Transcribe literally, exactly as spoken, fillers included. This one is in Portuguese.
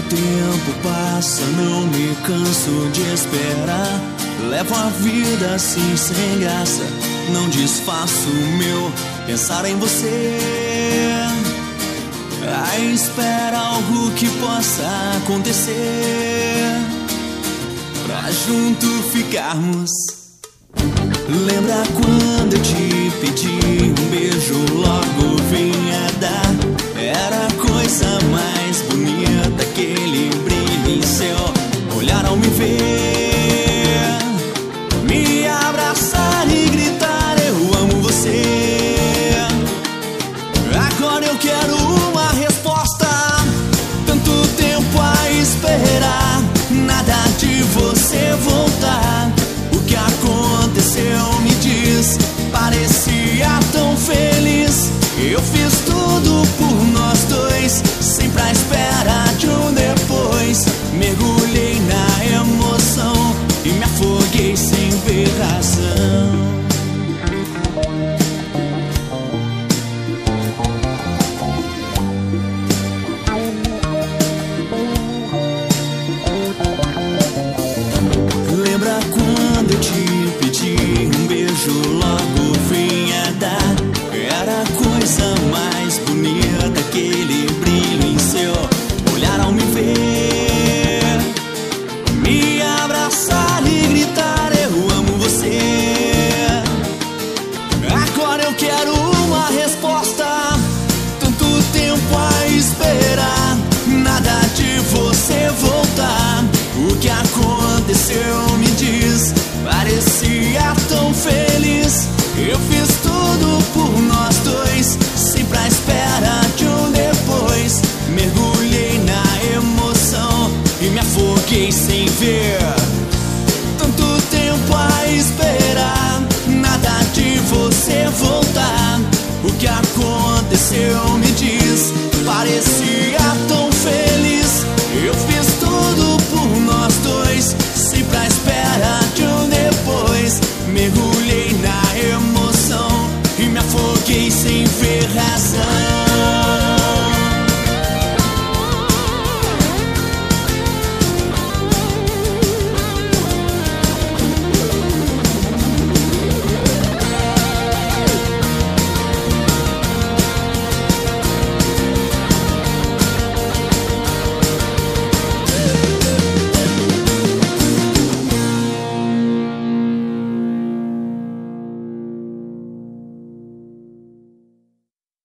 tempo passa, não me canso de esperar. Levo a vida assim sem graça, não desfaço o meu pensar em você. À espera algo que possa acontecer, pra junto ficarmos. Lembra quando eu te pedi um beijo, logo vinha dar. Era a coisa mais bonita, aquele brilho em seu olhar ao me ver, me abraçar e gritar eu amo você. Agora eu quero uma resposta, tanto tempo a esperar, nada de você voltar. O que aconteceu me diz, parecia tão feliz. Eu fiz tudo por nós dois, sempre à espera de um depois. Mergulhei na emoção e me afoguei sem ver razão. Lembra quando eu te pedi um beijo, logo vinha dar. Era a coisa mais bonita, aquele brilho em seu olhar ao me ver, me abraçar e gritar eu amo você. Agora eu quero uma resposta, tanto tempo a esperar, nada de você voltar. O que aconteceu me diz, parecia tão feliz. Eu fiz tudo por nós dois, sempre à espera de um depois. Mergulhei na emoção e me afoguei sem ver. Tanto tempo a esperar, nada de você voltar. O que aconteceu me diz, parecia